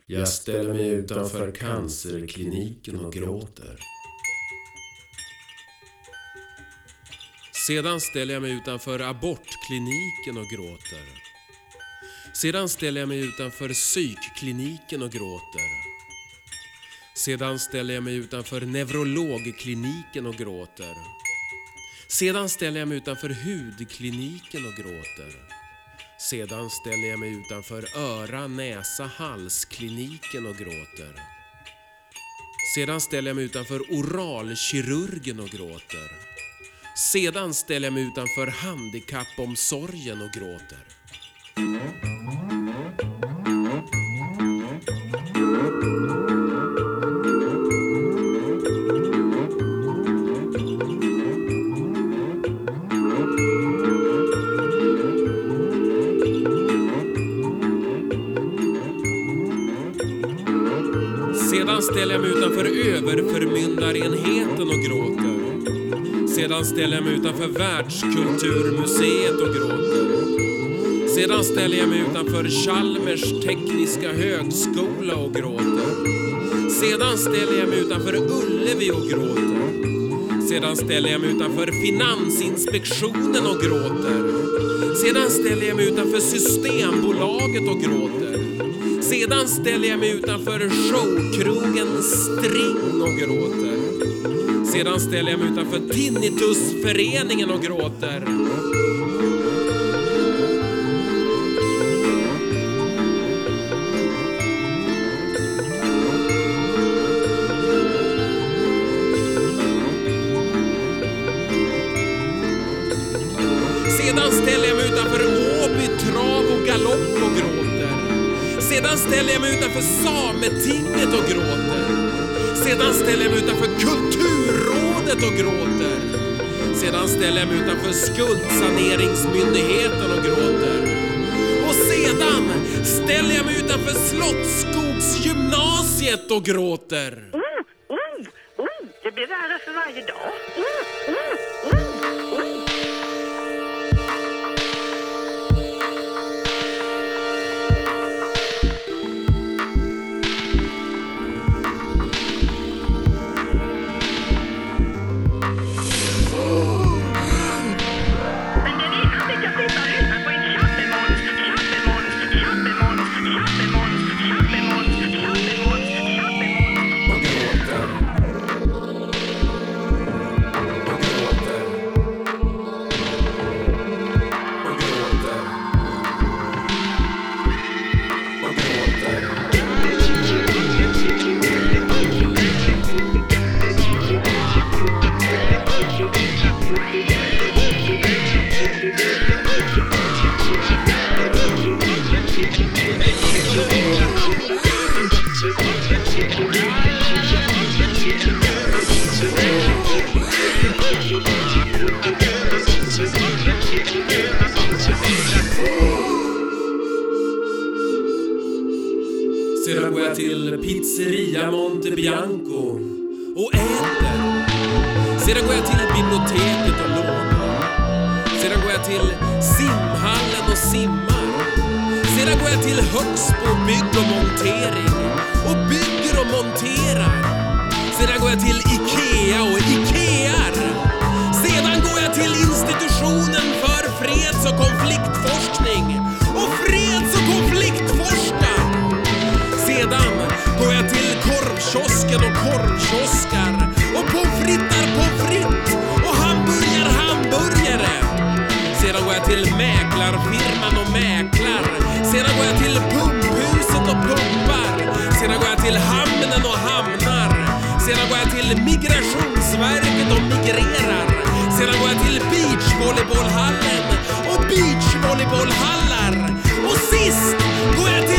Jag ställer mig utanför cancerkliniken och gråter. Sedan ställer jag mig utanför abortkliniken och gråter. Sedan ställer jag mig utanför psykkliniken och gråter. Sedan ställer jag mig utanför neurologkliniken och gråter. Sedan ställer jag mig utanför hudkliniken och gråter. Sedan ställer jag mig utanför öra-, näsa-, halskliniken och gråter. Sedan ställer jag mig utanför oralkirurgen och gråter. Sedan ställer jag mig utanför handikappomsorgen och gråter. Sedan ställer jag mig utanför överförmyndarenheten och gråter. Sedan ställer jag mig utanför Världskulturmuseet och gråter. Sedan ställer jag mig utanför Chalmers tekniska högskola och gråter. Sedan ställer jag mig utanför Ullevi och gråter. Sedan ställer jag mig utanför Finansinspektionen och gråter. Sedan ställer jag mig utanför Systembolaget och gråter. Sedan ställer jag mig utanför showkrogen String och gråter. Sedan ställer jag mig utanför Tinnitusföreningen och gråter. Sedan ställer jag mig utanför Åby trav och galopp och gråter. Sedan ställer jag mig utanför Sametinget och gråter. Sedan ställer jag mig utanför Kulturrådet och gråter. Sedan ställer jag mig utanför Skuldsaneringsmyndigheten och gråter. Och sedan ställer jag mig utanför Slottsskogsgymnasiet och gråter. Det blir värre för varje dag. Sedan går jag till Pizzeria Montebianco och äter. Sedan går jag till biblioteket och lånar. Sedan går jag till simhallen och simmar. Sedan går jag till Högsbo bygg och montering och bygger och monterar. Sedan går jag till Ikea och Ikear. Sedan går jag till institutionen för freds- och konfliktforskning och freds- och konfliktforskar. Sedan går jag till korvkiosken och korvkioskar och pommes frites och hamburgare. Sedan går jag till mäklarfirman och mäklar. Sedan går jag till pumphuset och pumpar. Sedan går jag till hamnen och hamnar. Sedan går jag till Migrationsverket och migrerar. Sedan går jag till beachvolleybollhallen och beachvolleybollhallar. Och sist går jag till